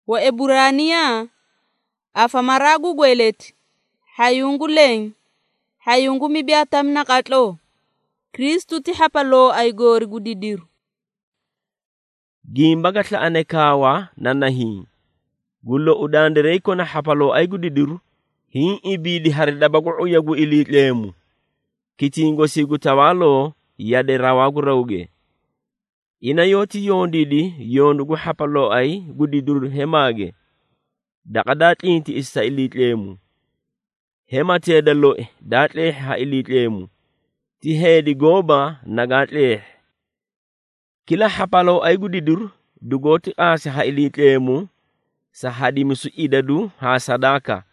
Waebrania afamaragu gweleti hayungu leng hayungu mibiatam na katlo Kristu ti hapalo ay gori gudidiru gimba gatla anekawa nanahi gullo udandere ko na hapalo ay gudidiru hin ibidi harida bagu uyagu ilitlemu kitingo sigu tawalo yade rawagu rawge ina yoti yondidi yondugu hapalo ay gudidiru hemage daga datlinti isa ilitlemu hema tedalo datle ha ilitlemu ti hedi goba nagatle kila hapalo ay gudidiru dugoti ase ha ilitlemu sa hadimisu idadu ha sadaka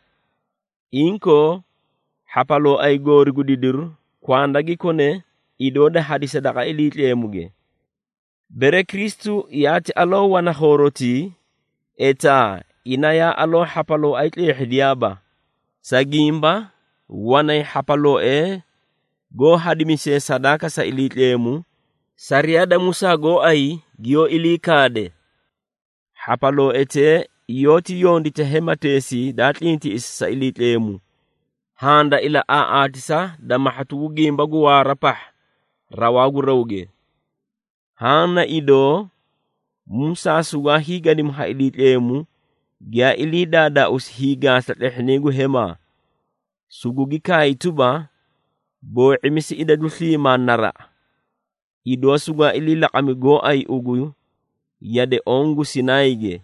inko hapalo ay gori gudidiru kwandagi kone idoda hadi sadaka ilitlemuge bere Kristu yati alo wana horoti eta inaya alo hapalo ay tlehdiaba sagimba wana hapalo go hadimise sadaka sa ilitlemu sariada Musa go ay gio ilikade hapalo ete yoti yondi te hematesi datlinti isa ilitlemu handa ila aatisa da mahatu gimba guwara pah rawagu rawge hana ido Musa suga higa dim ha ilitlemu gya ilida da us higa sa tehnegu hema sugugi kai tuba bo imisi ida duslima nara ido suga ilila kamigo ay ugu yade ongu sinaige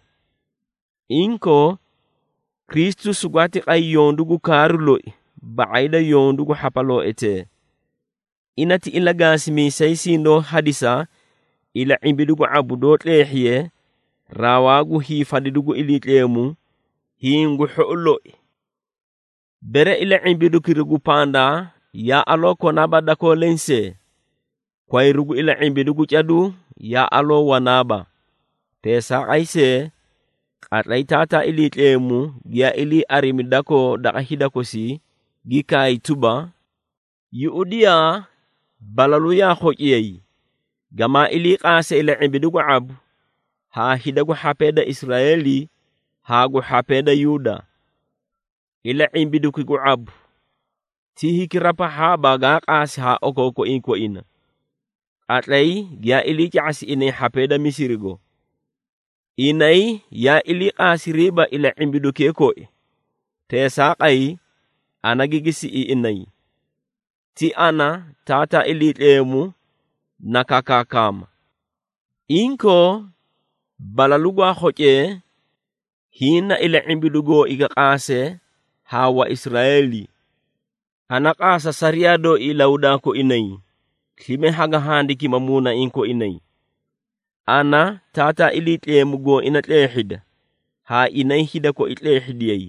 inko Kristu sugati ay yondugu karulo baida yondugu hapalo ete inati ilagasi mi saysindo hadisa ila imbidugu abudot lehye rawagu hifadidugu ilitlemu hingu holo bere ila imbidugu panda ya aloko nabada ko lense kwairugu ila imbidugu chadu ya alo wanaba tesa aise atlay tata ilitlemu gya ili arimidako daka hidako si gikai tuba yuudia balalu ya khoyei gama ili qase ila imbidugu abu ha hidagu hapeda Israeli hagu hapeda Yuda ila imbidugu abu tihi kirapa ha baga qase ha okoko inko ina atlay gya ili kasi ine hapeda Misirigo inay ya ili qasiriba ila imbiduke ko te saqay anagigisi inay ti ana tata ilitlemu nakakakama inko balalugwa khoje hina ila imbidugo iga qase hawa Israeli anaqasa sariado ilauda ko inay klime haga handiki mamuna inko inay ana tata ilitlemu go inatlehida ha inay hida ko itlehidiyay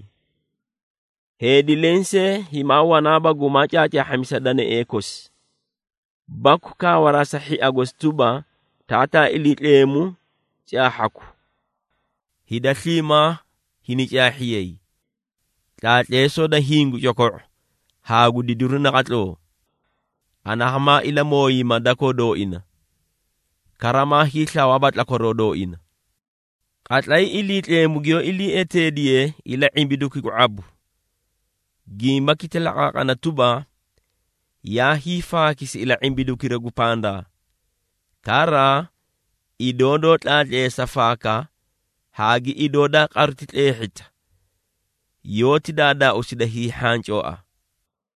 hedi lense himawa naba gumachacha hamisadane ekos baku ka warasa hi agostuba tata ilitlemu chahaku hidathima hini chahiyay tatleso da hingu choko ha gudiduruna katlo anahama ila moyi madako do ina karama hitla wabat la korodo ina qatlay ilitlemu gyo ili etedie ila imbiduki ko abu gimba kitela kana tuba ya hifa kisi ila imbiduki regu panda kara idodo tlatle safaka hagi idoda qartit ehita yoti dada usida hi hanchoa